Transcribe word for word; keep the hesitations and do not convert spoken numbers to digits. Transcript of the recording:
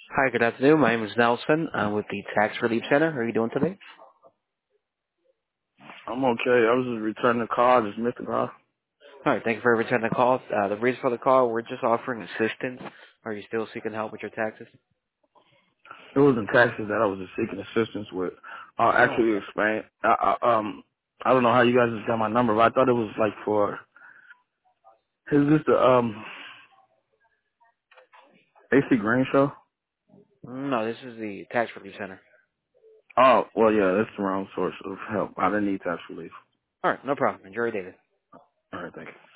Hi, good afternoon. My name is Nelson. I'm with the Tax Relief Center. How are you doing today? I'm okay. I was just returning the call. I just missed the call. All right, thank you for returning the call. Uh, the reason for the call, we're just offering assistance. Are you still seeking help with your taxes? It was in taxes that I was just seeking assistance with. I'll Oh, actually explain. I, I, um, I don't know how you guys just got my number, but I thought it was like for. Is this the um A C Green show? no, this is the Tax Relief Center. Oh, well, yeah, that's the wrong source of help. I didn't need tax relief. All right, no problem. Enjoy your day. All right, thank you.